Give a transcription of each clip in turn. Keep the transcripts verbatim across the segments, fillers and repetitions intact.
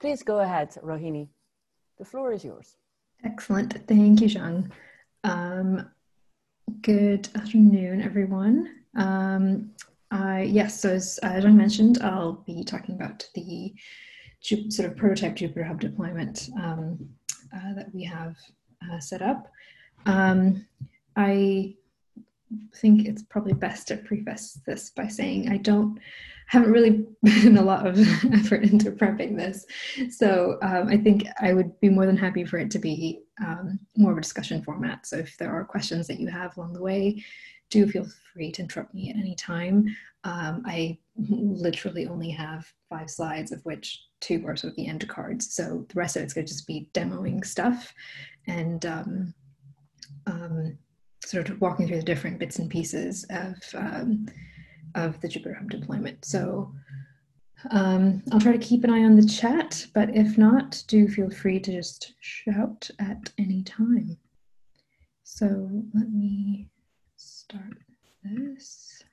Please go ahead, Rohini. The floor is yours. Excellent. Thank you, Zhang. Um, good afternoon, everyone. Um, I, yes, so as uh, Zhang mentioned, I'll be talking about the sort of prototype Jupyter Hub deployment um, uh, that we have uh, set up. Um, I think it's probably best to preface this by saying I don't haven't really put in a lot of effort into prepping this. So um, I think I would be more than happy for it to be um, more of a discussion format. So if there are questions that you have along the way, do feel free to interrupt me at any time. Um, I literally only have five slides, of which two are sort of the end cards. So the rest of it's going to just be demoing stuff and um, um, sort of walking through the different bits and pieces of um, of the Jupyter Hub deployment. So um, I'll try to keep an eye on the chat, but if not, do feel free to just shout at any time. So let me start this.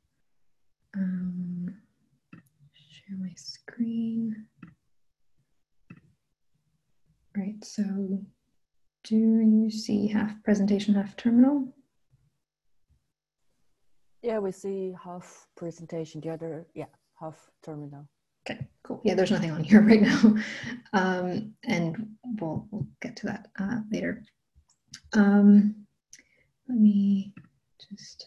Um, share my screen. Right, so do you see half presentation, half terminal? Yeah, we see half presentation, the other, yeah, half terminal. Okay, cool. Yeah, there's nothing on here right now. Um, and we'll, we'll get to that uh, later. Um, let me just,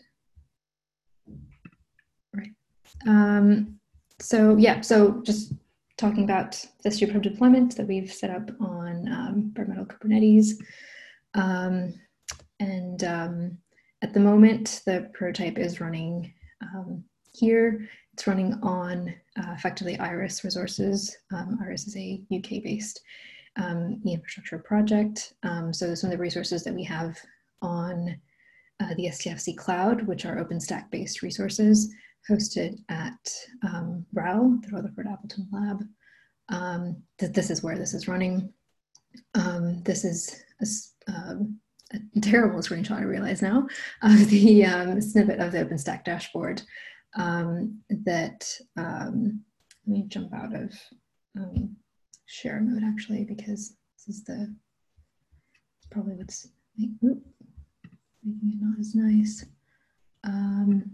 right. Um, so yeah, so just talking about this Jupyter deployment that we've set up on um, bare metal Kubernetes. Um, and um, at the moment, the prototype is running um, here. It's running on uh, effectively Iris resources. Um, Iris is a U K-based um, e-infrastructure project. Um, so some of the resources that we have on uh, the S T F C cloud, which are OpenStack-based resources hosted at um, R A L, the Rutherford Appleton Lab. Um, th this is where this is running. Um, this is a, um, a terrible screenshot, I realize now, of the um, snippet of the OpenStack dashboard um, that, um, let me jump out of um, share mode actually, because this is the, probably what's make, whoop, making it not as nice. Um,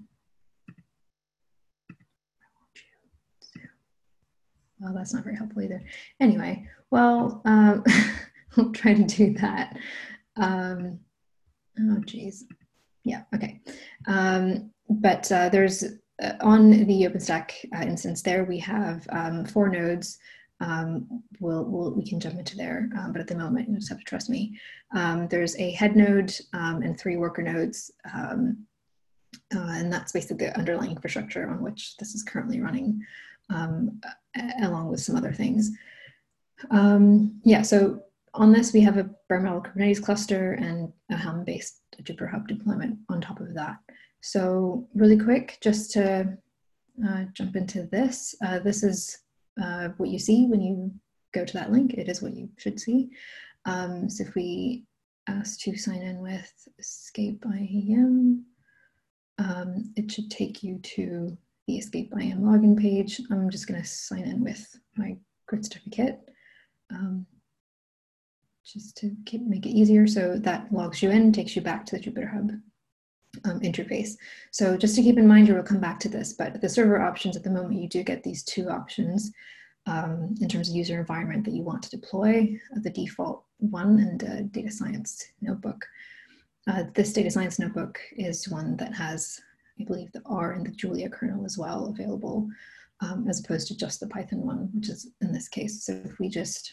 well, that's not very helpful either. Anyway, well, um, I'll try to do that. Um, oh, geez. Yeah, okay. Um, but uh, there's, uh, on the OpenStack uh, instance there, we have um, four nodes. Um, we'll, we'll, we can jump into there, um, but at the moment, you just have to trust me. Um, there's a head node um, and three worker nodes. Um, uh, and that's basically the underlying infrastructure on which this is currently running, um, along with some other things. Um, yeah, so on this, we have a bare metal Kubernetes cluster and a Helm-based Jupyter Hub deployment on top of that. So really quick, just to uh, jump into this, uh, this is uh, what you see when you go to that link. It is what you should see. Um, so if we ask to sign in with Escape I A M, um, it should take you to the Escape I A M login page. I'm just going to sign in with my grid certificate. Um, just to keep, make it easier. So that logs you in, takes you back to the Jupyter Hub um, interface. So just to keep in mind, we'll come back to this, but the server options at the moment, you do get these two options um, in terms of user environment that you want to deploy, uh, the default one and uh, data science notebook. Uh, this data science notebook is one that has, I believe, the R and the Julia kernel as well available, um, as opposed to just the Python one, which is in this case. So if we just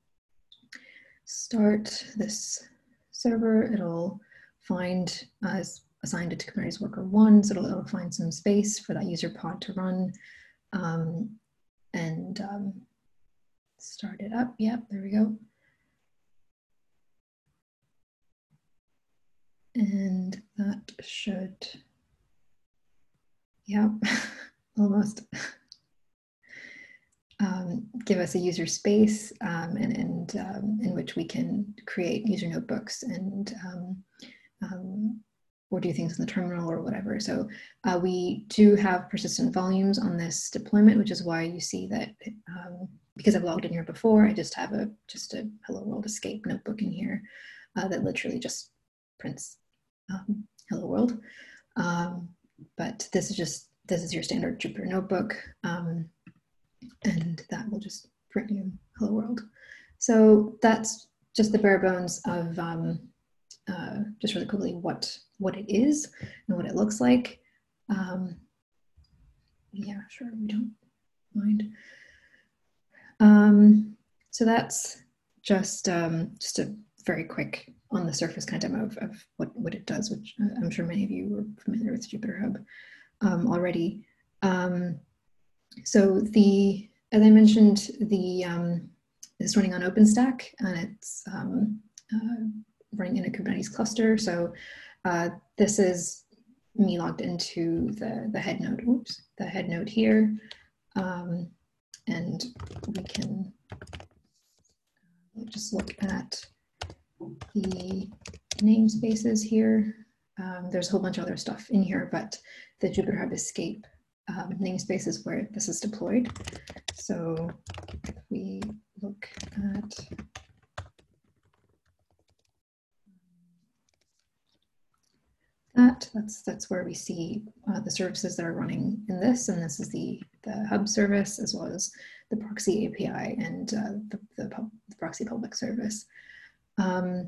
start this server, it'll find uh, assigned it to Kubernetes worker one, so it'll, it'll find some space for that user pod to run um, and um, start it up. Yep, there we go. And that should, yeah, almost. Um, give us a user space um, and, and um, in which we can create user notebooks and um, um, or do things in the terminal or whatever. So uh, we do have persistent volumes on this deployment, which is why you see that um, because I've logged in here before, I just have a just a Hello World escape notebook in here uh, that literally just prints um, Hello World. Um, but this is just, this is your standard Jupyter notebook, um, and that will just print you Hello World. So that's just the bare bones of um, uh, just really quickly what, what it is and what it looks like. Um, yeah, sure, we don't mind. Um, so that's just um, just a very quick on the surface kind of of, of what, what it does, which I'm sure many of you are familiar with Jupyter Hub um, already. Um, so the, as I mentioned, the um, it's running on OpenStack, and it's um, uh, running in a Kubernetes cluster. So uh, this is me logged into the, the head node, oops, the head node here. Um, and we can just look at the namespaces here. Um, there's a whole bunch of other stuff in here, but the Jupyter Hub Escape um, namespace is where this is deployed. So if we look at that, that's that's where we see uh, the services that are running in this, and this is the the hub service as well as the proxy A P I and uh, the, the, pub, the proxy public service. Um,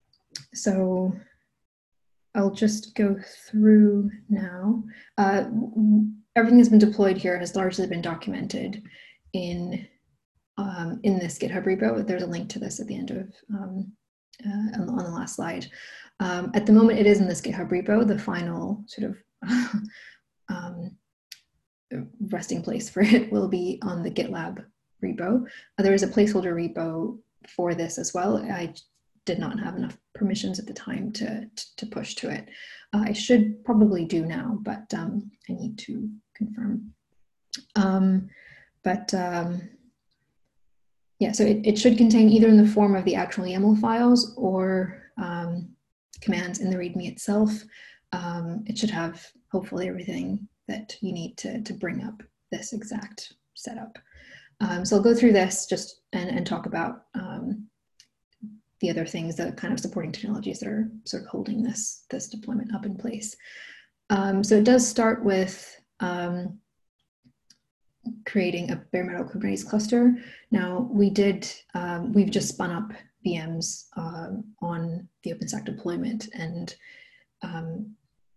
so I'll just go through now. Uh, everything that's been deployed here has largely been documented in um, in this GitHub repo. There's a link to this at the end of um, uh, on, on the last slide. Um, at the moment, it is in this GitHub repo. The final sort of um, resting place for it will be on the GitLab repo. Uh, there is a placeholder repo for this as well. I did not have enough permissions at the time to, to, to push to it. Uh, I should probably do now, but um, I need to confirm. Um, but um, yeah, so it, it should contain either in the form of the actual YAML files or um, commands in the README itself. Um, it should have hopefully everything that you need to, to bring up this exact setup. Um, so I'll go through this just and, and talk about um, the other things, the kind of supporting technologies that are sort of holding this, this deployment up in place. Um, so it does start with um, creating a bare metal Kubernetes cluster. Now we did, um, we've just spun up V Ms um, on the OpenStack deployment and um,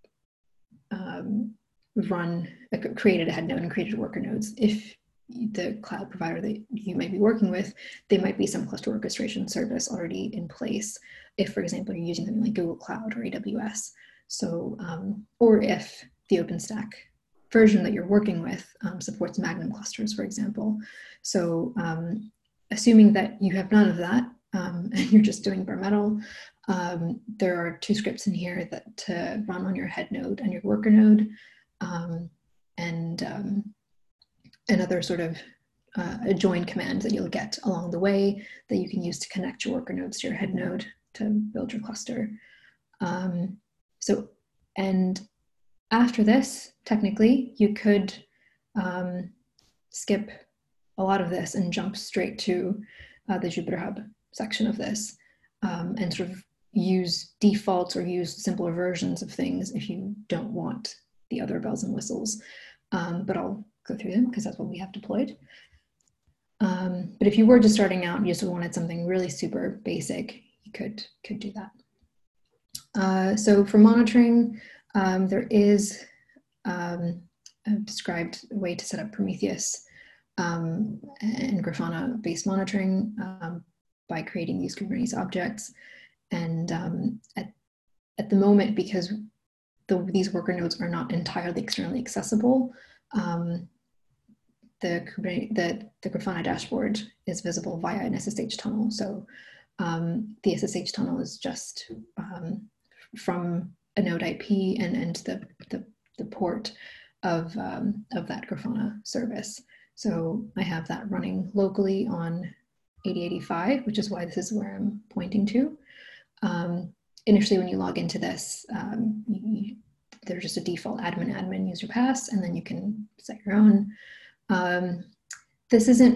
um, run, uh, created a head node and created worker nodes. If the cloud provider that you might be working with, there might be some cluster orchestration service already in place. If, for example, you're using something like Google Cloud or A W S. So, um, or if the OpenStack version that you're working with um, supports Magnum clusters, for example. So um, assuming that you have none of that um, and you're just doing bare metal, um, there are two scripts in here that to run on your head node and your worker node. Um, and um, another sort of uh, a join command that you'll get along the way that you can use to connect your worker nodes to your head node to build your cluster. Um, so, and after this, technically, you could um, skip a lot of this and jump straight to uh, the Jupyter Hub section of this um, and sort of use defaults or use simpler versions of things if you don't want the other bells and whistles. Um, but I'll go through them because that's what we have deployed. Um, but if you were just starting out and you just wanted something really super basic, you could, could do that. Uh, so for monitoring, um, there is um, a described way to set up Prometheus um, and Grafana-based monitoring um, by creating these Kubernetes objects. And um, at, at the moment, because the, these worker nodes are not entirely externally accessible, um, the, the, the Grafana dashboard is visible via an S S H tunnel. So um, the S S H tunnel is just um, from a node I P and, and the, the, the port of, um, of that Grafana service. So I have that running locally on eighty eighty-five, which is why this is where I'm pointing to. Um, initially, when you log into this, um, you, there's just a default admin admin user pass, and then you can set your own. Um, this isn't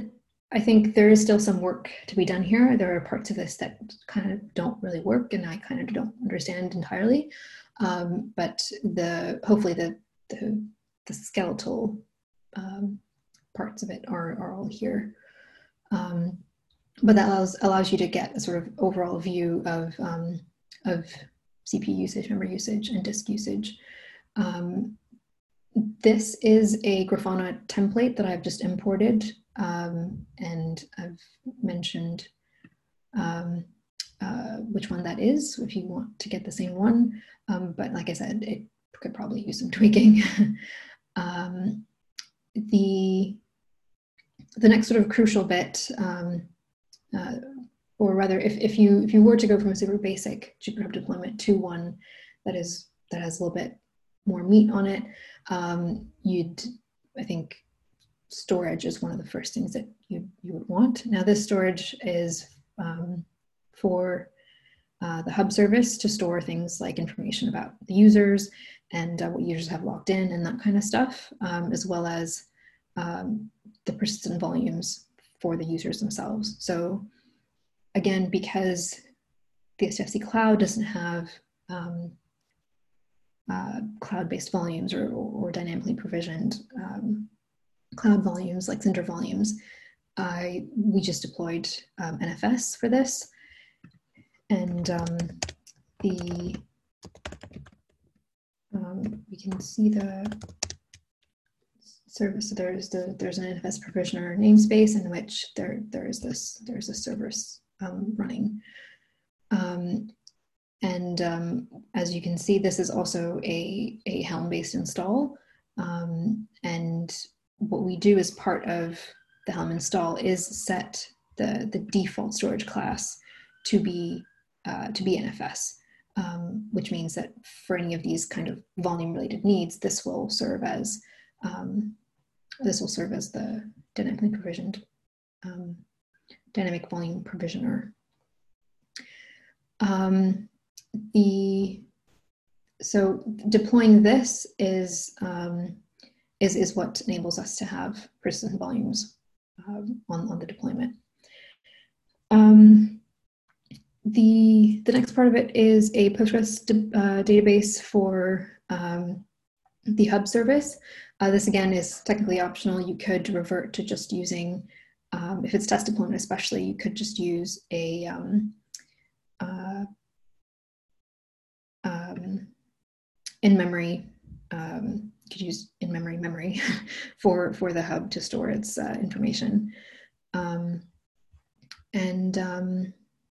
I think there is still some work to be done here. There are parts of this that kind of don't really work, and I kind of don't understand entirely. Um, but the hopefully the the, the skeletal um, parts of it are, are all here. Um, but that allows allows you to get a sort of overall view of um, of C P U usage, memory usage, and disk usage. Um, this is a Grafana template that I've just imported, um, and I've mentioned um, uh, which one that is if you want to get the same one. Um, but like I said, it could probably use some tweaking. um, the the next sort of crucial bit, um, uh, or rather, if, if you if you were to go from a super basic Jupyter Hub deployment to one that is that has a little bit more meat on it, um, you'd, I think, storage is one of the first things that you you would want. Now, this storage is um, for uh, the hub service to store things like information about the users and uh, what users have logged in and that kind of stuff, um, as well as um, the persistent volumes for the users themselves. So again, because the S D F C cloud doesn't have um, uh, cloud-based volumes or, or, or dynamically provisioned um, cloud volumes like Cinder volumes, I, we just deployed um, N F S for this. And um, the, um, we can see the service. So there's the there's an N F S provisioner namespace in which there there is this there's a service um, running, um, and um, as you can see, this is also a a Helm-based install. Um, and what we do as part of the Helm install is set the the default storage class to be uh, to be N F S. Um, which means that for any of these kind of volume-related needs, this will serve as um, this will serve as the dynamically provisioned um, dynamic volume provisioner. Um, the so deploying this is um, is is what enables us to have persistent volumes um, on on the deployment. Um, The, the next part of it is a Postgres uh, database for um, the hub service. Uh, this again is technically optional. You could revert to just using, um, if it's test deployment especially, you could just use a um, uh, um, in-memory, um, you could use in-memory memory for, for the hub to store its uh, information. Um, and um,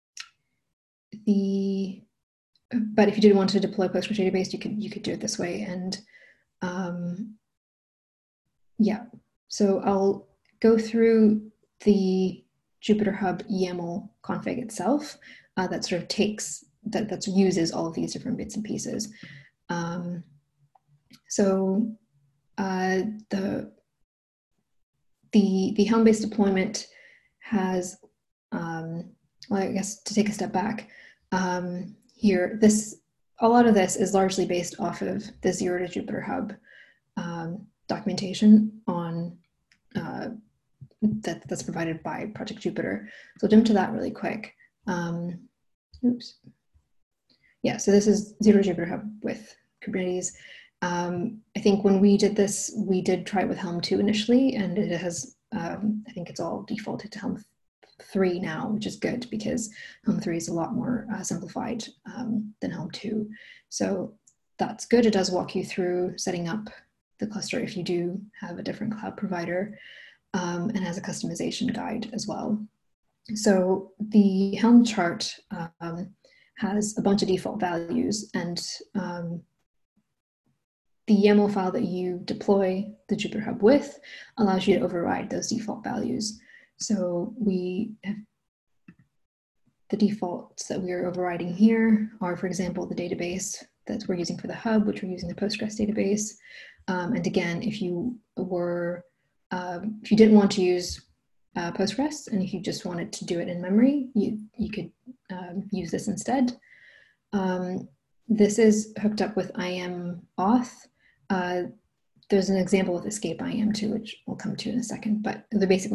The, but if you did want to deploy Postgres database, you could you could do it this way. And um, yeah, so I'll go through the Jupyter Hub YAML config itself uh, that sort of takes that that uses all of these different bits and pieces. Um, so uh, the the the Helm-based deployment has um, well, I guess to take a step back. Um, here, this a lot of this is largely based off of the Zero to Jupyter Hub um, documentation on uh, that that's provided by Project Jupyter. So I'll jump to that really quick. Um, oops. Yeah, so this is Zero to Jupyter Hub with Kubernetes. Um, I think when we did this, we did try it with Helm two initially, and it has, um, I think it's all defaulted to Helm three now, which is good because Helm three is a lot more uh, simplified um, than Helm two. So that's good. It does walk you through setting up the cluster if you do have a different cloud provider, um, and has a customization guide as well. So the Helm chart um, has a bunch of default values, and um, the YAML file that you deploy the Jupyter Hub with allows you to override those default values. So we have the defaults that we are overriding here are, for example, the database that we're using for the hub, which we're using the Postgres database. Um, and again, if you were, um, if you didn't want to use uh, Postgres, and if you just wanted to do it in memory, you, you could um, use this instead. Um, this is hooked up with I A M auth. Uh, there's an example of escape I A M too, which we'll come to in a second, but they're basically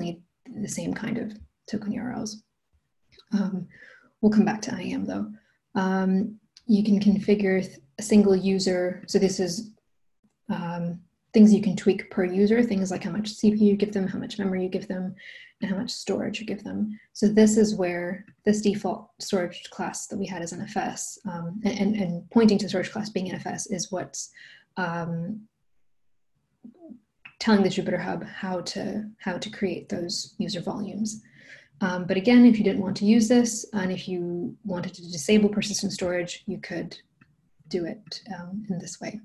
the same kind of token U R Ls. Um, we'll come back to I A M though. Um, you can configure a single user. So this is um, things you can tweak per user, things like how much C P U you give them, how much memory you give them, and how much storage you give them. So this is where this default storage class that we had as N F S, um, and, and pointing to storage class being N F S is what's um, telling the Jupyter Hub how to, how to create those user volumes. Um, but again, if you didn't want to use this, and if you wanted to disable persistent storage, you could do it um, in this way.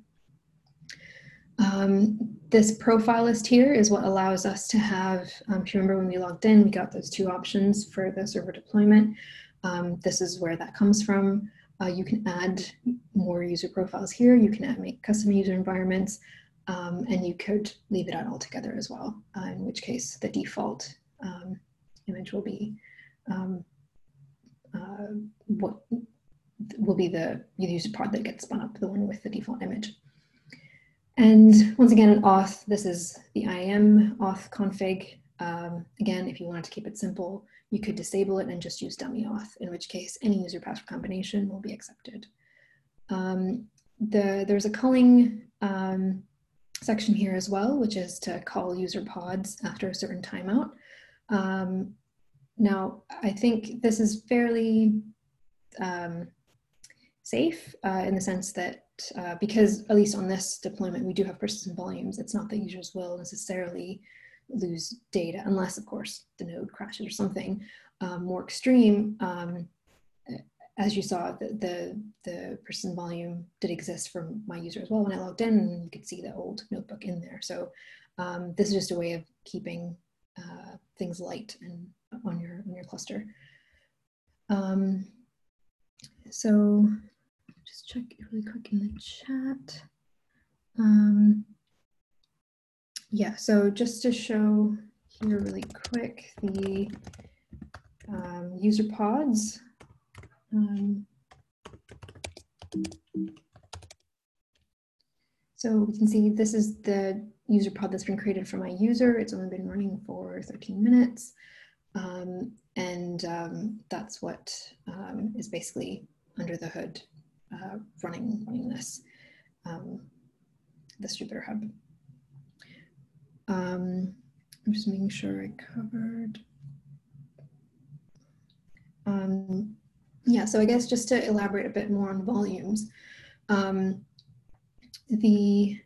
Um, this profile list here is what allows us to have, um, if you remember when we logged in, we got those two options for the server deployment. Um, this is where that comes from. Uh, you can add more user profiles here. You can add, make custom user environments, um, and you could leave it out altogether as well, uh, in which case the default um, image will be um, uh, what will be the user pod that gets spun up, the one with the default image. And once again, an auth, this is the I A M auth config. Um, again, if you wanted to keep it simple, you could disable it and just use dummy auth, in which case any user password combination will be accepted. Um, the, there's a culling um, section here as well, which is to call user pods after a certain timeout. Um, now, I think this is fairly um, safe uh, in the sense that uh, because at least on this deployment, we do have persistent volumes, it's not that users will necessarily lose data unless, of course, the node crashes or something um, more extreme. Um, as you saw, the, the, the persistent volume did exist for my user as well. When I logged in, and you could see the old notebook in there. So um, this is just a way of keeping uh, things light and on your, on your cluster. Um, so just check really quick in the chat. Um, yeah, so just to show here really quick, the um, user pods. Um, so we can see this is the user pod that's been created for my user. It's only been running for thirteen minutes. Um, and um, that's what um, is basically under the hood uh, running, running this, um, this Jupyter Hub. Um, I'm just making sure I covered. Um, yeah, so I guess just to elaborate a bit more on volumes, um, the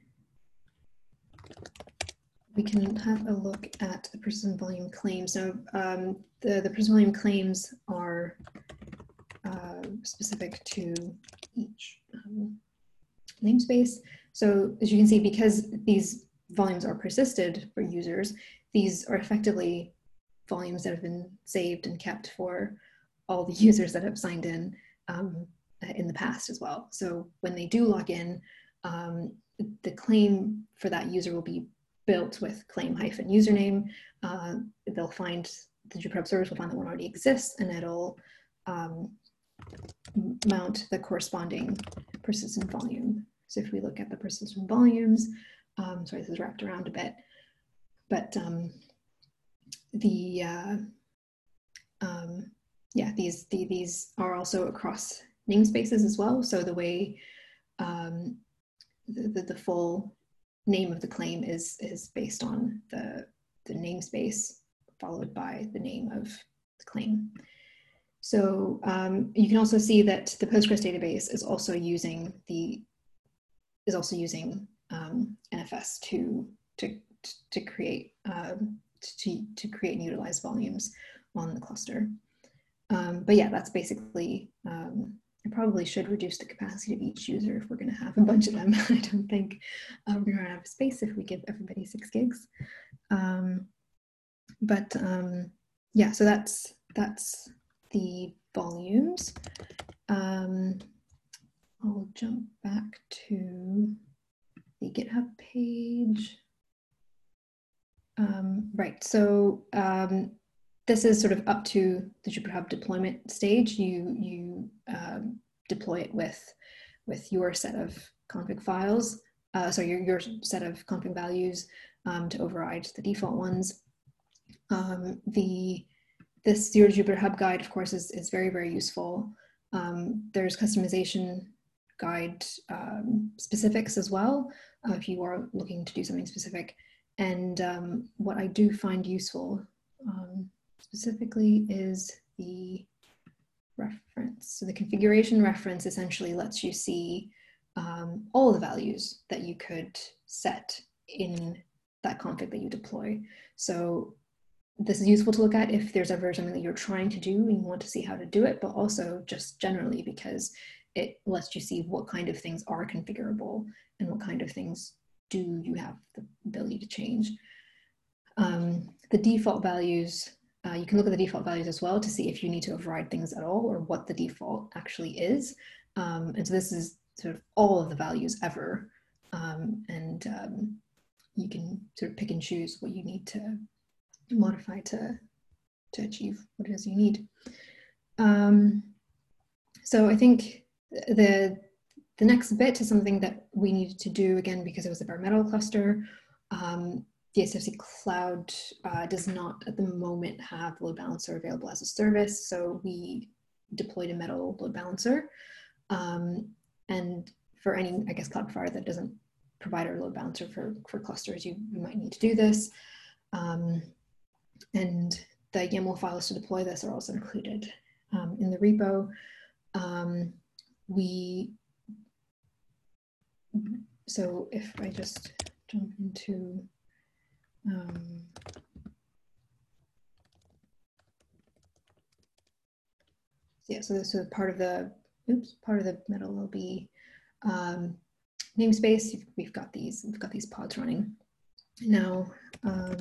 we can have a look at the persistent volume claims. So um, the, the persistent volume claims are uh, specific to each um, namespace. So as you can see, because these volumes are persisted for users, these are effectively volumes that have been saved and kept for all the users that have signed in um, in the past as well. So when they do log in, um, the claim for that user will be built with claim hyphen username. Uh, they'll find, the Jupyter Hub service will find that one already exists, and it'll um, mount the corresponding persistent volume. So if we look at the persistent volumes, um, sorry, this is wrapped around a bit, but um, the, uh, um, yeah, these, the, these are also across namespaces as well. So the way um, the, the, the full name of the claim is, is based on the, the namespace followed by the name of the claim. So um, you can also see that the Postgres database is also using the is also using um, N F S to to to create um, to to create and utilize volumes on the cluster. Um, but yeah, that's basically. Um, I probably should reduce the capacity of each user if we're going to have a bunch of them. I don't think uh, we're going to run out of space if we give everybody six gigs. Um, but um, yeah, so that's that's the volumes. Um, I'll jump back to the GitHub page. Um, right, so um, this is sort of up to the Jupyter Hub deployment stage. You, you um, deploy it with, with your set of config files, uh, so your, your set of config values um, to override the default ones. Um, the this Zero Jupyter Hub guide, of course, is, is very, very useful. Um, there's customization guide um, specifics as well, uh, if you are looking to do something specific. And um, what I do find useful um, specifically is the reference. So the configuration reference essentially lets you see um, all the values that you could set in that config that you deploy. So this is useful to look at if there's ever something that you're trying to do and you want to see how to do it, but also just generally because it lets you see what kind of things are configurable and what kind of things do you have the ability to change. Um, the default values, uh, you can look at the default values as well to see if you need to override things at all or what the default actually is. Um, and so this is sort of all of the values ever. Um, and um, you can sort of pick and choose what you need to modify to, to achieve what it is you need. Um, so I think the, the next bit is something that we needed to do, again, because it was a bare metal cluster. Um, the S F C Cloud uh, does not at the moment have load balancer available as a service, so we deployed a metal load balancer. Um, and for any, I guess, cloud provider that doesn't provide a load balancer for, for clusters, you, you might need to do this. Um, and the YAML files to deploy this are also included um, in the repo. Um, we, so if I just jump into, um, yeah, so this is part of the, oops, part of the metal will be um, namespace. We've got these, we've got these pods running. Now, um,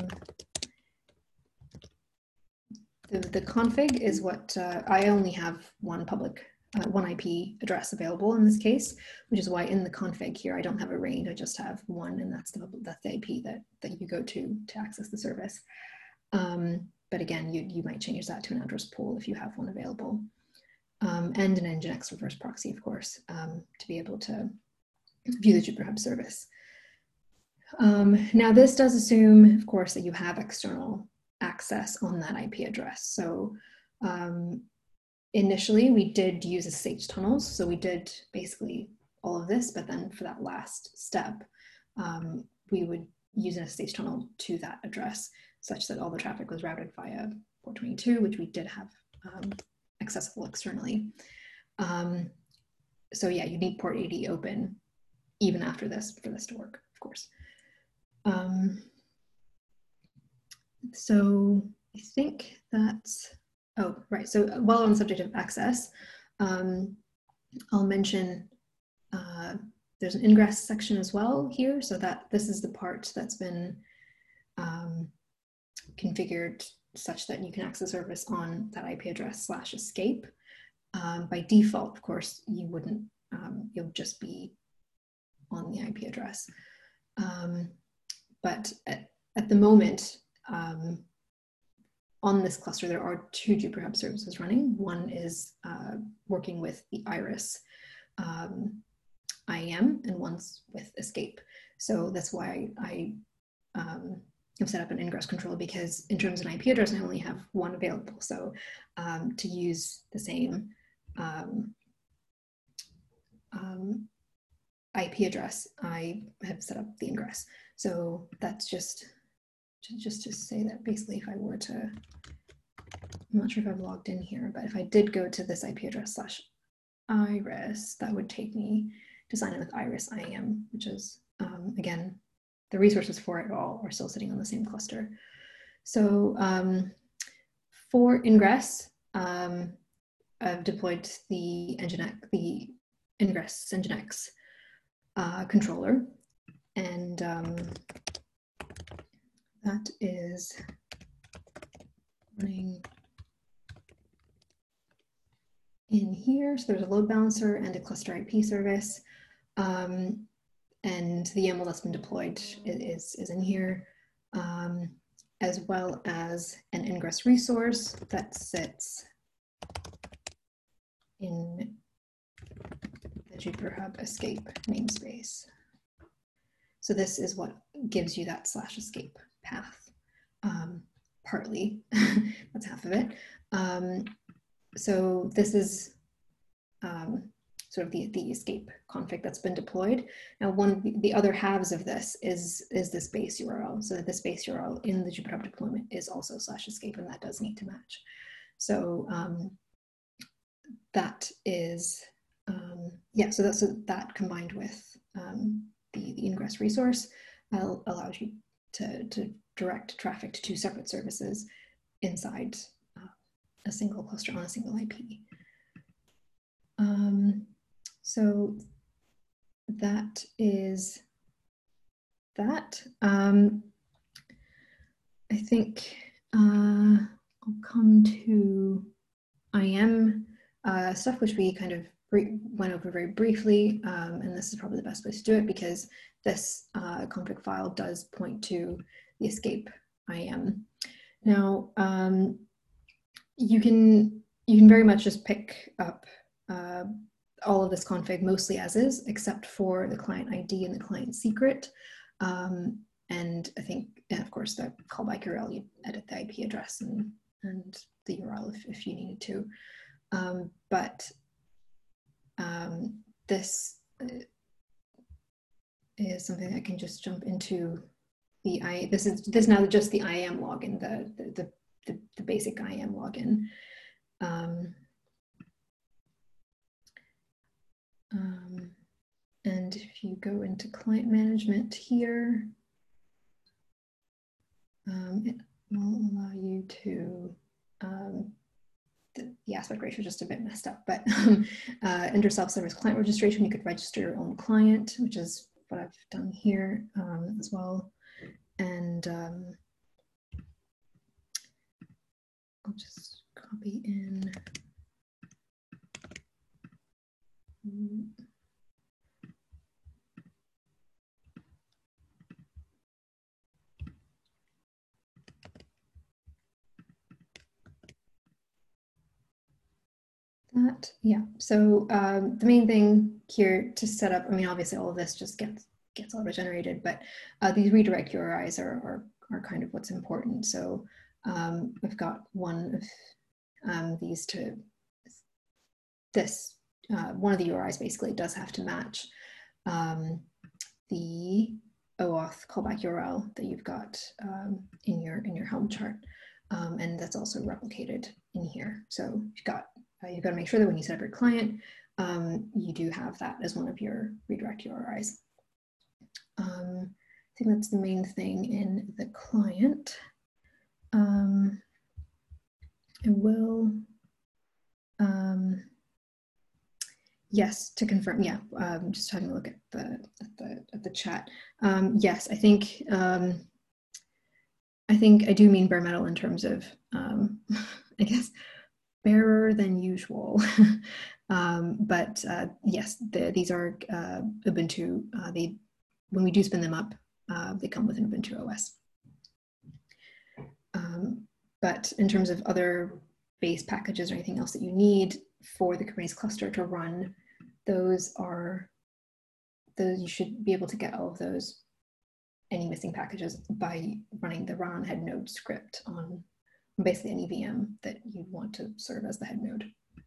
the, the config is what, uh, I only have one public, uh, one I P address available in this case, which is why in the config here, I don't have a range, I just have one, and that's the, that's the I P that, that you go to to access the service. Um, but again, you, you might change that to an address pool if you have one available. Um, and an Nginx reverse proxy, of course, um, to be able to view the Jupyter Hub service. Um, now this does assume, of course, that you have external access on that I P address. So um, initially we did use S S H tunnels. So we did basically all of this, but then for that last step, um, we would use an S S H tunnel to that address such that all the traffic was routed via port twenty-two, which we did have um, accessible externally. Um, so yeah, you need port eighty open even after this for this to work, of course. Um, so I think that's, oh, right. So while on the subject of access, um, I'll mention uh, there's an ingress section as well here. So that this is the part that's been um, configured such that you can access service on that I P address slash escape. Um, by default, of course, you wouldn't, um, you'll just be on the I P address. Um, but at, at the moment, um, on this cluster, there are two Jupyter Hub services running. One is uh, working with the Iris um, I A M, and one's with Escape. So that's why I um, have set up an ingress control, because in terms of an I P address, I only have one available. So um, to use the same um, um, I P address, I have set up the ingress. So that's just, just to say that basically if I were to, I'm not sure if I've logged in here, but if I did go to this I P address slash Iris, that would take me to sign in with Iris I A M, which is, um, again, the resources for it all are still sitting on the same cluster. So um, for ingress, um, I've deployed the Nginx, the ingress Nginx uh, controller, and um, that is running in here. So there's a load balancer and a cluster I P service. Um, and the YAML that's been deployed is, is in here, um, as well as an ingress resource that sits in the Jupyter Hub escape namespace. So this is what gives you that slash escape path. Um, partly. That's half of it. Um, so this is um, sort of the, the escape config that's been deployed. Now, one of the, the other halves of this is, is this base U R L. So that this base U R L in the Jupyter Hub deployment is also slash escape, and that does need to match. So um, that is, um, yeah, so that's so that combined with um, the, the ingress resource uh, allows you to, to direct traffic to two separate services inside uh, a single cluster on a single I P. Um, so that is that. Um, I think uh, I'll come to I A M uh, stuff, which we kind of went over very briefly, um, and this is probably the best place to do it because this uh, config file does point to the escape I A M. Now, um, you can you can very much just pick up uh, all of this config mostly as is, except for the client I D and the client secret. Um, and I think, and of course, the callback U R L, you edit the I P address and, and the U R L if, if you needed to. Um, but um, this is something I can just jump into the I, this is this is now just the I A M login, the, the, the, the basic I A M login. Um, um, and if you go into client management here, um, it will allow you to, um, the, the aspect ratio is just a bit messed up, but um, uh, under self-service client registration, you could register your own client, which is what I've done here um, as well. And um, I'll just copy in. That, yeah, so um, the main thing here to set up, I mean, obviously all of this just gets gets auto-generated, but uh, these redirect U R Is are, are, are kind of what's important. So um, I've got one of um, these to this, uh, one of the U R Is basically does have to match um, the OAuth callback U R L that you've got um, in your in your Helm chart. Um, and that's also replicated in here. So you've got Uh, you've got to make sure that when you set up your client, um, you do have that as one of your redirect U R Is. Um, I think that's the main thing in the client. Um, I will, um, yes, to confirm, yeah, um, just having a look at the, at the, at the chat. Um, yes, I think, um, I think I do mean bare metal in terms of, um, I guess, barer than usual. um, but uh, yes, the, these are uh, Ubuntu. Uh, they, when we do spin them up, uh, they come with an Ubuntu O S. Um, but in terms of other base packages or anything else that you need for the Kubernetes cluster to run, those are, those you should be able to get all of those, any missing packages, by running the run on head node script on basically any V M that you want to serve as the head node.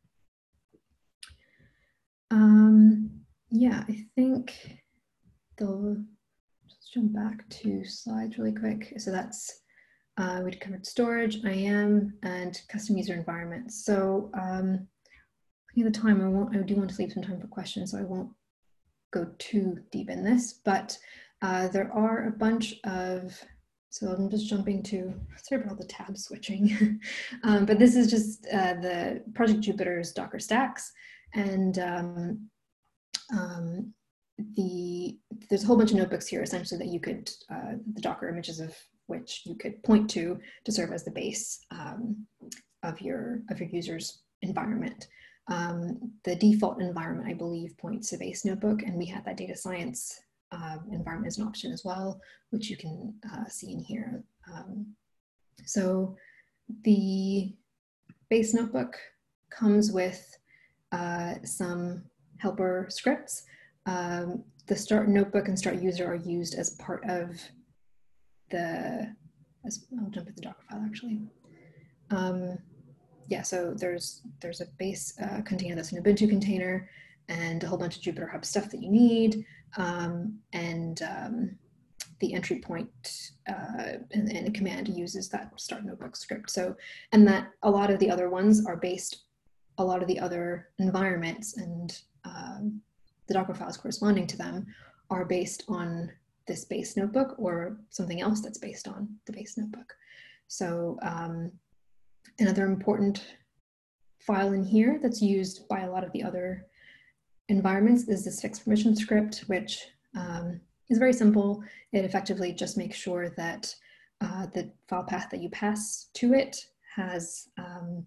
Um, yeah, I think they'll just jump back to slides really quick. So that's, uh, we covered storage, I A M, and custom user environments. So um, looking at the time, I, won't, I do want to leave some time for questions, so I won't go too deep in this, but uh, there are a bunch of, so I'm just jumping to, sorry about all the tab switching, um, but this is just uh, the Project Jupyter's Docker stacks. And um, um, the, there's a whole bunch of notebooks here essentially that you could, uh, the Docker images of which you could point to to serve as the base um, of your, of your user's environment. Um, the default environment, I believe, points to base notebook, and we had that data science uh, environment as an option as well, which you can uh, see in here. Um, so the base notebook comes with uh, some helper scripts. Um, the start notebook and start user are used as part of the as I'll jump into the Docker file actually. Um, yeah, so there's there's a base uh, container that's an Ubuntu container and a whole bunch of Jupyter Hub stuff that you need. Um, and um, the entry point uh, and, and a command uses that start notebook script. So, and that a lot of the other ones are based, a lot of the other environments and um, the Docker files corresponding to them are based on this base notebook or something else that's based on the base notebook. So um, another important file in here that's used by a lot of the other environments is this fixed permission script, which um, is very simple. It effectively just makes sure that uh, the file path that you pass to it has um,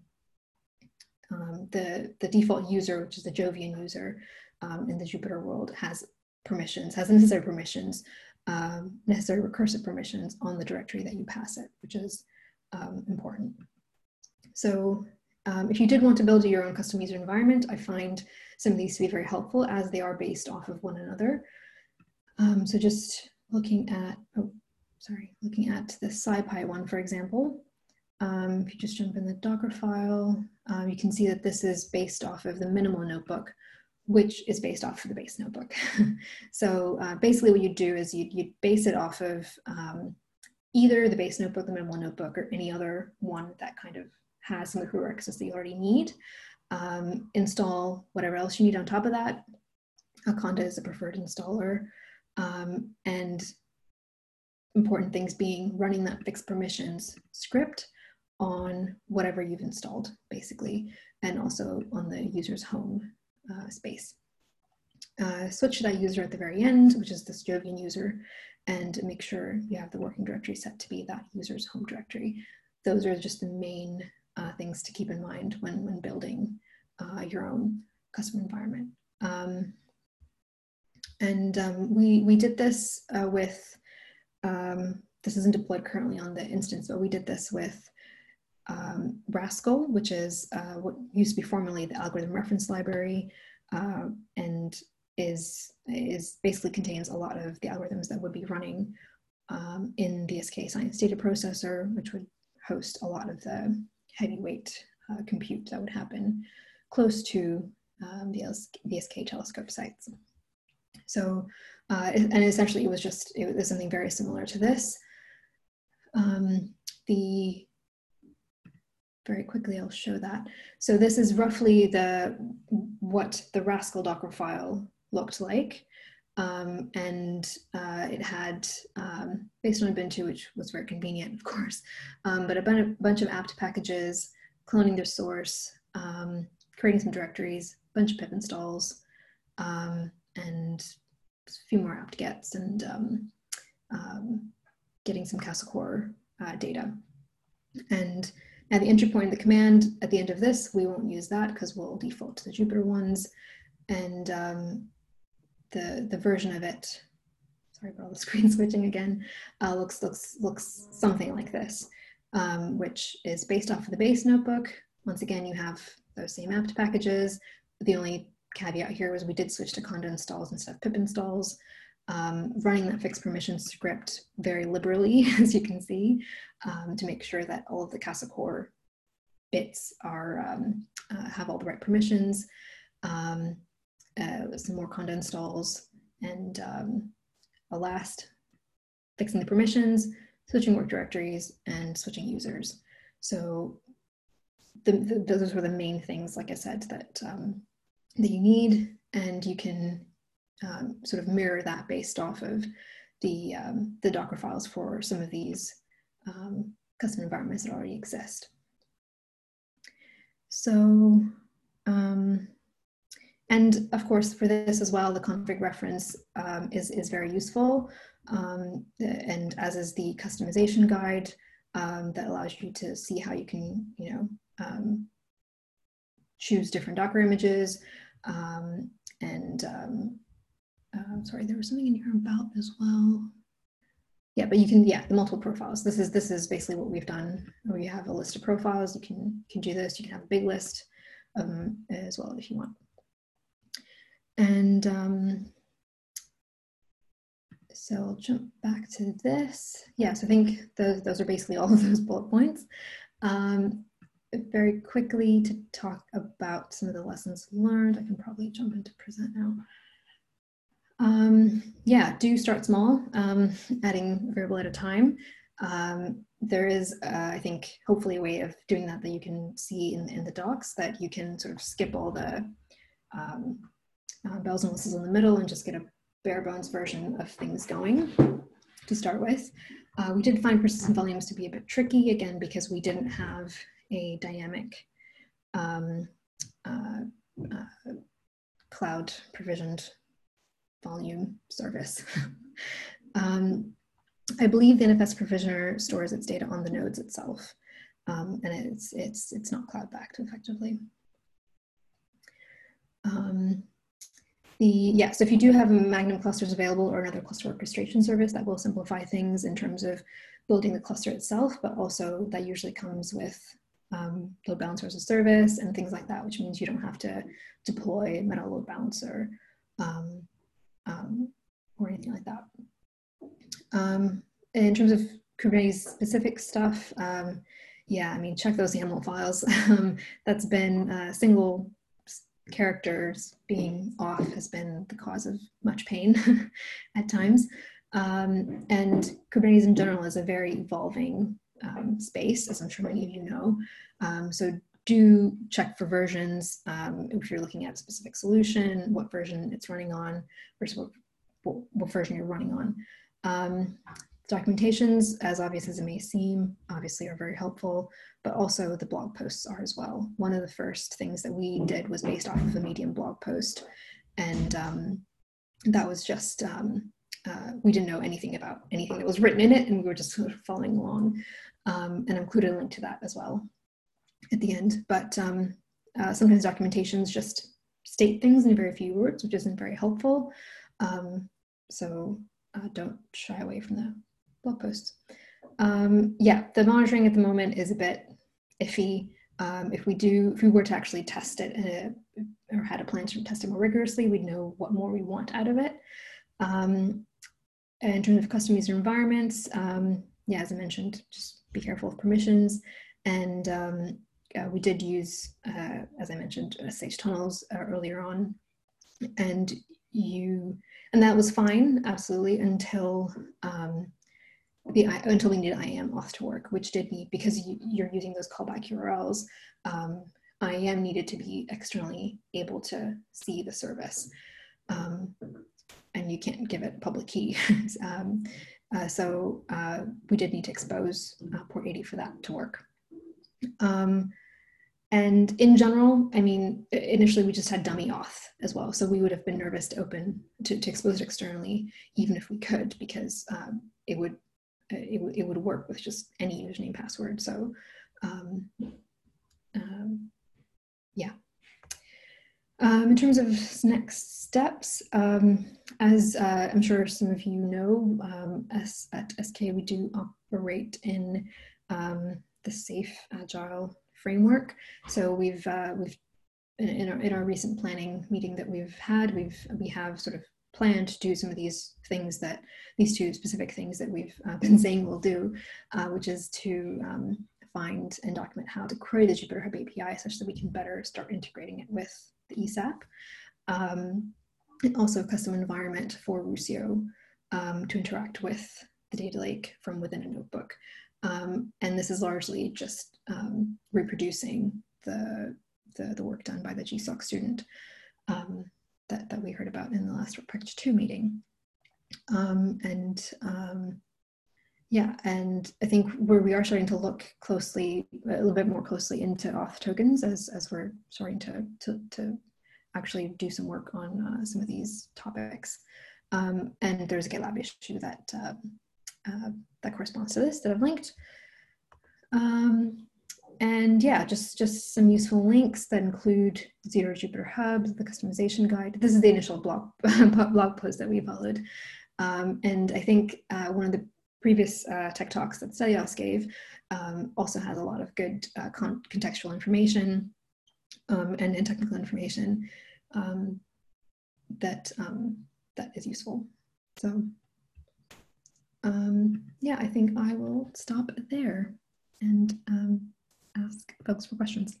um, the, the default user, which is the Jovian user um, in the Jupyter world, has permissions, has necessary permissions, um, necessary recursive permissions on the directory that you pass it, which is um, important. So um, if you did want to build your own custom user environment, I find some of these to be very helpful as they are based off of one another. Um, so just looking at, oh, sorry, looking at the SciPy one, for example, um, if you just jump in the Docker file, um, you can see that this is based off of the minimal notebook, which is based off of the base notebook. So uh, basically what you do is you you base it off of um, either the base notebook, the minimal notebook, or any other one that kind of has some of the prerequisites that you already need. Um, install whatever else you need on top of that. Conda is a preferred installer. Um, and important things being running that fixed permissions script on whatever you've installed, basically, and also on the user's home uh, space. Uh, switch to that user at the very end, which is this Jovian user, and make sure you have the working directory set to be that user's home directory. Those are just the main uh, things to keep in mind when, when building uh, your own custom environment. Um, and um, we, we did this uh, with, um, this isn't deployed currently on the instance, but we did this with um, Rascal, which is uh, what used to be formerly the algorithm reference library, uh, and is, is basically contains a lot of the algorithms that would be running um, in V S K Science Data Processor, which would host a lot of the heavyweight uh, compute that would happen close to um, the V S K telescope sites. So, uh, and essentially it was just, it was something very similar to this. Um, the, very quickly I'll show that. So this is roughly the, what the Rascal Docker file looked like. Um, and uh, it had, um, based on Ubuntu, which was very convenient, of course, um, but a bunch, bunch of apt packages, cloning their source, um, creating some directories, a bunch of pip installs, um, and a few more apt-gets, and um, um, getting some Castle Core uh, data. And at the entry point of the command, at the end of this, we won't use that because we'll default to the Jupyter ones. And um, the, the version of it, sorry about all the screen switching again, uh, looks, looks, looks something like this, um, which is based off of the base notebook. Once again, you have those same apt packages. The only caveat here was we did switch to conda installs instead of pip installs, um, running that fixed permission script very liberally, as you can see, um, to make sure that all of the Castle Core bits are, um, uh, have all the right permissions, um, uh, some more conda installs, and um, a last, fixing the permissions, switching work directories, and switching users. So the, the, those were the main things, like I said, that, um, that you need, and you can um, sort of mirror that based off of the, um, the Docker files for some of these um, custom environments that already exist. So, um, and of course, for this as well, the config reference um, is, is very useful, um, and as is the customization guide um, that allows you to see how you can, you know, um, choose different Docker images, um, and um, uh, sorry, there was something in here about as well. Yeah, but you can, yeah, the multiple profiles. This is this is basically what we've done. Where you have a list of profiles, you can can do this. You can have a big list um, as well if you want. And um, so I'll jump back to this. Yeah, so I think those, those are basically all of those bullet points. Um, very quickly to talk about some of the lessons learned. I can probably jump into present now. Um, yeah, do start small, um, adding a variable at a time. Um, there is, uh, I think, hopefully a way of doing that that you can see in, in the docs, that you can sort of skip all the um, uh, bells and whistles in the middle and just get a bare bones version of things going to start with. Uh, we did find persistent volumes to be a bit tricky, again, because we didn't have a dynamic um, uh, uh, cloud provisioned volume service. um, I believe the N F S provisioner stores its data on the nodes itself, um, and it's, it's, it's not cloud backed effectively. Um, the, yeah, so if you do have Magnum clusters available or another cluster orchestration service, that will simplify things in terms of building the cluster itself, but also that usually comes with um, load balancer as a service and things like that, which means you don't have to deploy Meta load balancer um, um, or anything like that. Um, in terms of Kubernetes specific stuff, um, yeah, I mean, check those YAML files. um, that's been uh, single characters being off has been the cause of much pain at times. Um, and Kubernetes in general is a very evolving um, space, as I'm sure many of you know. Um, so do check for versions um, if you're looking at a specific solution, what version it's running on versus what, what, what version you're running on. Um, documentations, as obvious as it may seem, obviously are very helpful, but also the blog posts are as well. One of the first things that we did was based off of a Medium blog post, and um, that was just, um, uh, we didn't know anything about anything that was written in it, and we were just sort of following along, um, and I included a link to that as well at the end. But um, uh, sometimes documentations just state things in very few words, which isn't very helpful. Um, so uh, don't shy away from the blog posts. Um, yeah, the monitoring at the moment is a bit iffy. Um, if we do, if we were to actually test it uh, or had a plan to test it more rigorously, we'd know what more we want out of it. Um, in terms of custom user environments, um, yeah, as I mentioned, just be careful of permissions. And um, uh, we did use, uh, as I mentioned, uh, Sage tunnels uh, earlier on, and you, and that was fine, absolutely, until um, the until we needed I A M auth to work, which did need, because you, you're using those callback U R Ls, um, I A M needed to be externally able to see the service, um, and you can't give it public key. um, uh, so uh, we did need to expose uh, port eighty for that to work. Um, and in general, I mean, initially we just had dummy auth as well. So we would have been nervous to open, to, to expose it externally, even if we could, because um, it would, it, it would work with just any username password. So um, um, yeah. Um, in terms of next steps, um, as uh, I'm sure some of you know, um, as, at S K we do operate in um, the Safe Agile framework. So we've uh, we've in our in our recent planning meeting that we've had, we've we have sort of planned to do some of these things that these two specific things that we've uh, been saying we'll do, uh, which is to um, find and document how to query the Jupyter Hub A P I such that we can better start integrating it with the E S A P, um, and also a custom environment for Rusio um, to interact with the data lake from within a notebook. Um, and this is largely just um, reproducing the, the, the work done by the G SOC student um, that, that we heard about in the last Practice two meeting. Um, and um, yeah, and I think where we are starting to look closely, a little bit more closely into auth tokens as, as we're starting to, to, to actually do some work on uh, some of these topics. Um, and there's a GitLab issue that uh, uh, that corresponds to this that I've linked. Um, and yeah, just, just some useful links that include Zero Jupyter Hub, the customization guide. This is the initial blog, blog post that we followed. Um, and I think uh, one of the previous uh, tech talks that Stelios gave um, also has a lot of good uh, con contextual information um, and, and technical information um, that, um, that is useful. So um, yeah, I think I will stop there and um, ask folks for questions.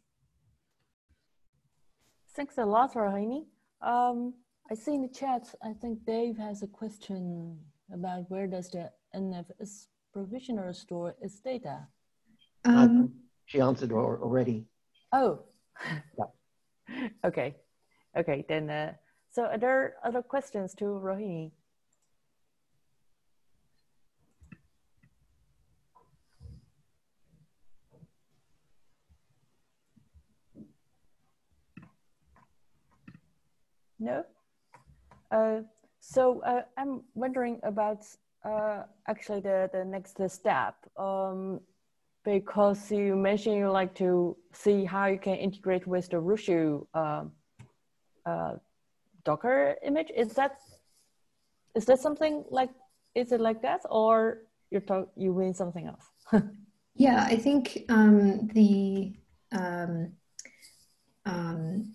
Thanks a lot, Rohini. Um, I see in the chat, I think Dave has a question about where does the N F S provisioner store its data? Um, she answered already. Oh, yeah. Okay, okay. Then, uh, so are there other questions to Rohini? No? Uh, so uh, I'm wondering about uh, actually the, the next step, um, because you mentioned you like to see how you can integrate with the Rushu uh, uh, Docker image. Is that is that something like, is it like that, or you're talk, you mean something else? yeah, I think um, the um, um,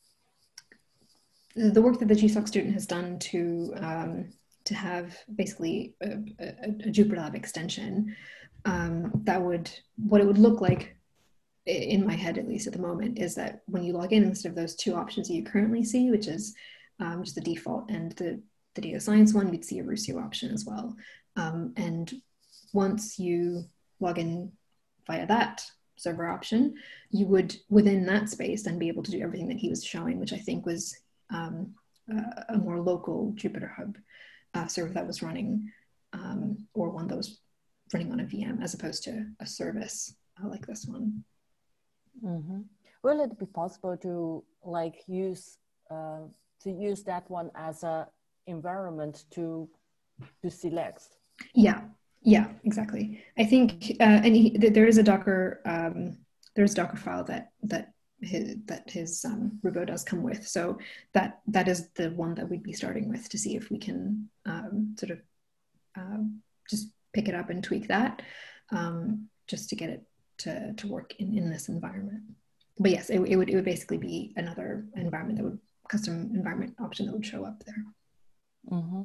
the work that the G SOC student has done to um, to have basically a, a, a Jupyter Lab extension um, that would, what it would look like in my head, at least at the moment, is that when you log in, instead of those two options that you currently see, which is um, just the default and the, the data science one, you'd see a Rusio option as well. Um, and once you log in via that server option, you would, within that space, then be able to do everything that he was showing, which I think was um, a, a more local Jupyter Hub uh, server that was running, um, or one that was running on a V M, as opposed to a service uh, like this one. Mm-hmm. Will it be possible to like use uh, to use that one as a environment to to select? Yeah, yeah, exactly. I think, uh, and he, there is a Docker, um, there's a Docker file that that his that his um, Rubo does come with. So that that is the one that we'd be starting with to see if we can um, sort of um, just pick it up and tweak that, um, just to get it to to work in in this environment. But yes, it, it would it would basically be another environment that would custom environment option that would show up there. Mm-hmm.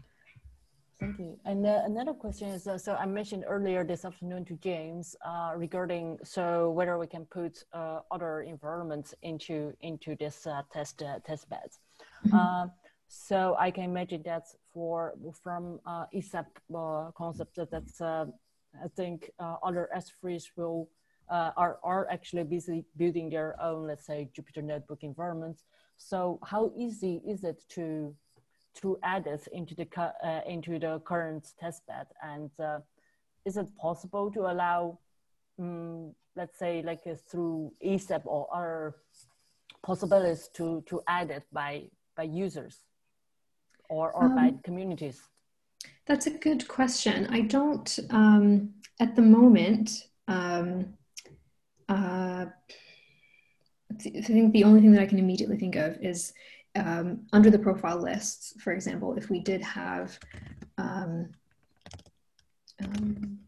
Thank you. And uh, another question is, uh, so I mentioned earlier this afternoon to James uh, regarding so whether we can put uh, other environments into into this uh, test uh, test beds. Mm-hmm. uh, so I can imagine that for from uh, E S A P uh, concept that that's uh, I think uh, other S threes will uh, are are actually busy building their own, let's say, Jupyter Notebook environments. So how easy is it to to add this into the uh, into the current testbed, and uh, is it possible to allow, um, let's say, like uh, through E S A P or other possibilities to to add it by by users or or um, by communities? That's a good question. I don't um, at the moment. Um, uh, I think the only thing that I can immediately think of is um, under the profile lists, for example, if we did have um, um,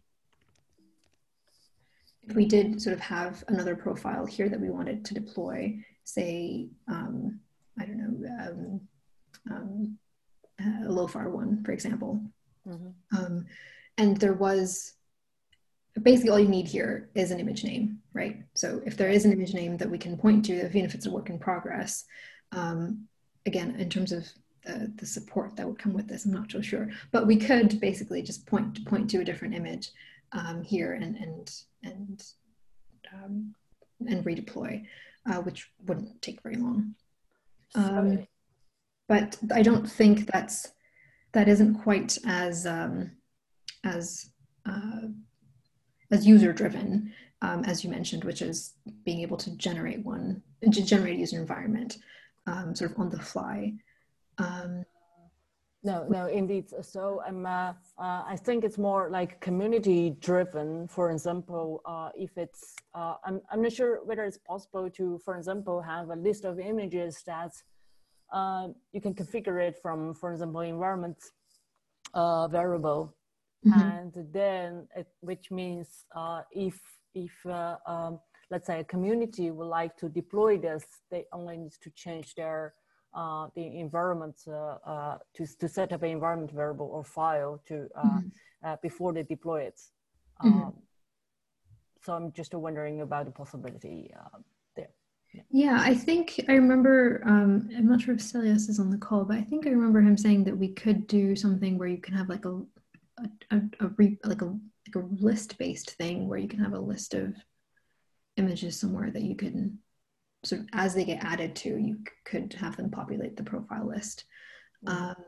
if we did sort of have another profile here that we wanted to deploy, say, um, I don't know, um, um, a LOFAR one, for example. Mm-hmm. um, and there was, basically all you need here is an image name, right? So if there is an image name that we can point to, even if it's a work in progress, um, again, in terms of the, the support that would come with this, I'm not so sure, but we could basically just point, point to a different image um, here and, and, and, um, and redeploy, uh, which wouldn't take very long. Um, but I don't think that's, that isn't quite as, um, as, uh, as user driven, um, as you mentioned, which is being able to generate one, to generate a user environment um, sort of on the fly. Um, no, no, indeed. So um, uh, uh, I think it's more like community driven. For example, uh, if it's, uh, I'm, I'm not sure whether it's possible to, for example, have a list of images that uh, you can configure it from, for example, environment uh, variable. Mm-hmm. And then, it, which means uh, if, if uh, um, let's say a community would like to deploy this, they only need to change their uh, the environment uh, uh, to, to set up an environment variable or file to uh, Mm-hmm. uh, before they deploy it. Mm-hmm. Um, so I'm just wondering about the possibility uh, there. Yeah. yeah, I think I remember, um, I'm not sure if Celias is on the call, but I think I remember him saying that we could do something where you can have like a, a, a, a re, like a, like a list-based thing where you can have a list of images somewhere that you can, sort of as they get added to, you could have them populate the profile list. Mm-hmm. Um,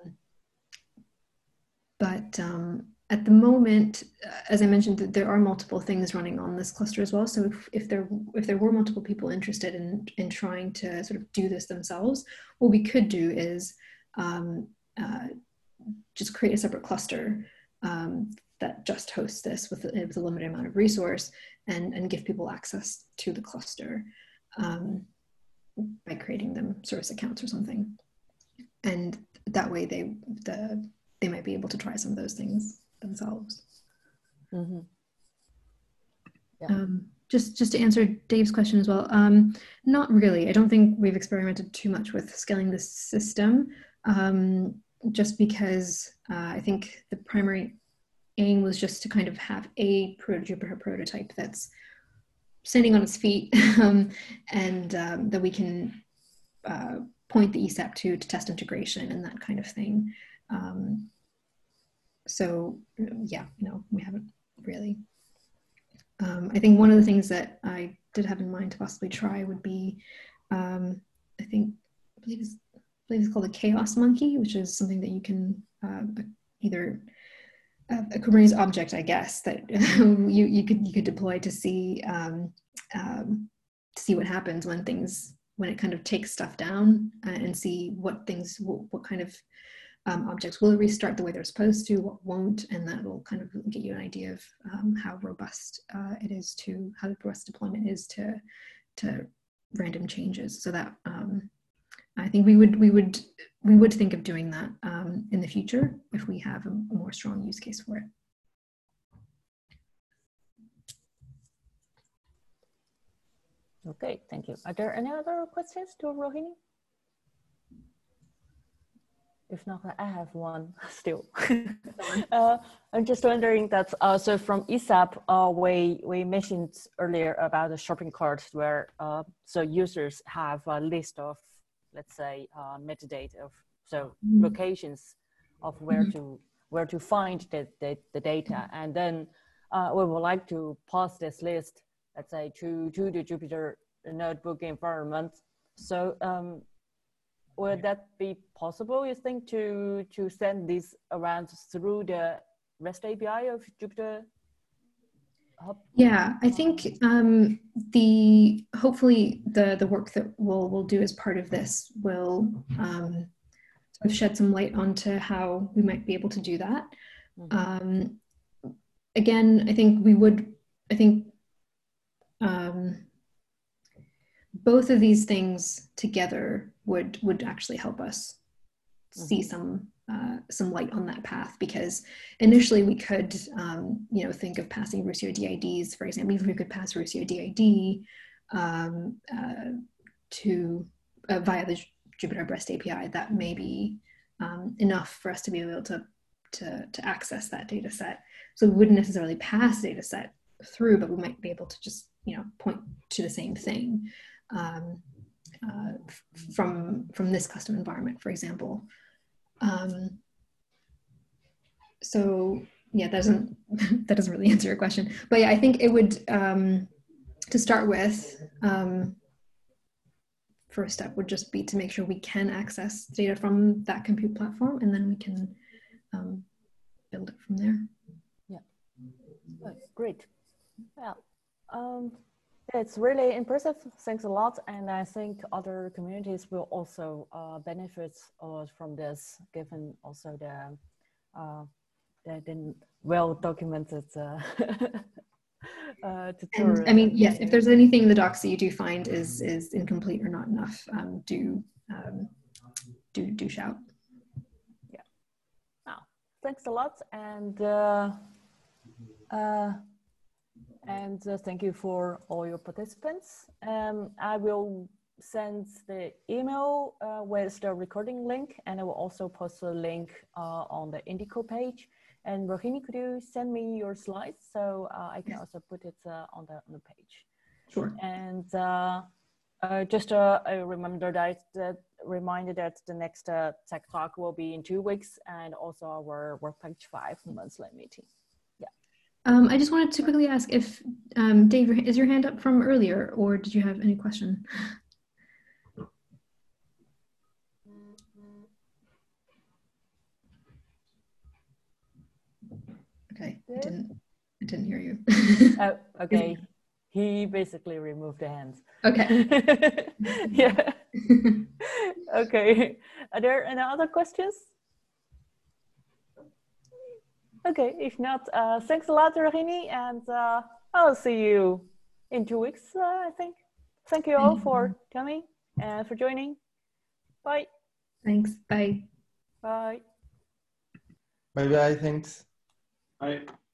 but um, at the moment, as I mentioned, there are multiple things running on this cluster as well. So if, if there if there were multiple people interested in, in trying to sort of do this themselves, what we could do is um, uh, just create a separate cluster um, that just hosts this with, with a limited amount of resource and, and give people access to the cluster um, by creating them service accounts or something. And that way they, the, they might be able to try some of those things themselves. Mm-hmm. Yeah. Um, just, just to answer Dave's question as well, um, not really. I don't think we've experimented too much with scaling this system, um, just because uh, I think the primary aim was just to kind of have a proto-Jupyter prototype that's standing on its feet um, and um, that we can uh, point the E S A P to to test integration and that kind of thing. Um, so yeah, no, we haven't really. Um, I think one of the things that I did have in mind to possibly try would be, um, I think, I believe it's, I believe it's called a chaos monkey, which is something that you can uh, either uh, a Kubernetes object, I guess, that you you could you could deploy to see um, um, to see what happens when things when it kind of takes stuff down uh, and see what things what, what kind of Um, objects will restart the way they're supposed to, what won't, and that will kind of get you an idea of um, how robust uh, it is to, how robust deployment is to, to random changes. So that um, I think we would, we would, we would think of doing that um, in the future if we have a, a more strong use case for it. Okay, thank you. Are there any other questions to Rohini? If not, I have one still. uh, I'm just wondering that, uh, so from E S A P, uh, we, we mentioned earlier about the shopping cart where, uh, so users have a list of, let's say, uh, metadata of, so mm-hmm. locations of where mm-hmm. to, where to find the, the, the data. And then uh, we would like to pass this list, let's say, to, to the Jupyter Notebook environment. So, um, would that be possible, you think, to, to send this around through the REST A P I of Jupyter Hub? Yeah, I think um, the hopefully the, the work that we'll, we'll do as part of this will um, sort of shed some light onto how we might be able to do that. Mm-hmm. Um, again, I think we would, I think um, both of these things together would would actually help us mm-hmm. see some uh, some light on that path, because initially we could um, you know think of passing Rusio D I Ds, for example. Even if we could pass Rusio D I D um, uh, to uh, via the Jupyter REST A P I, that may be um, enough for us to be able to to to access that data set. So we wouldn't necessarily pass data set through, but we might be able to just you know point to the same thing. Um, uh, from from this custom environment, for example. Um, so yeah, that doesn't that doesn't really answer your question. But yeah, I think it would um, to start with. Um, first step would just be to make sure we can access data from that compute platform, and then we can um, build it from there. Yeah, oh, great. Yeah. Um, It's really impressive. Thanks a lot. And I think other communities will also uh, benefit uh, from this, given also the, uh, the, the well-documented uh, uh, tutorial. And I mean, yes, if there's anything in the docs that you do find is is incomplete or not enough, um, do, um, do, do shout. Yeah. Wow. Thanks a lot. And uh, uh, And uh, thank you for all your participants. Um, I will send the email uh, with the recording link, and I will also post the link uh, on the Indico page. And Rohini, could you send me your slides so uh, I can also put it uh, on the on the page? Sure. And uh, uh, just uh, a reminder that, that reminder that the next uh, Tech Talk will be in two weeks, and also our Work Package five monthly meeting. Yeah. Um, I just wanted to quickly ask if um, Dave, is your hand up from earlier, or did you have any question? Okay, I didn't. I didn't hear you. Oh, okay. He basically removed the hands. Okay. Yeah. Okay. Are there any other questions? Okay. If not, uh, thanks a lot, Rohini, and uh, I'll see you in two weeks, uh, I think. Thank you all for coming and for joining. Bye. Thanks. Bye. Bye. Bye bye. Thanks. Bye.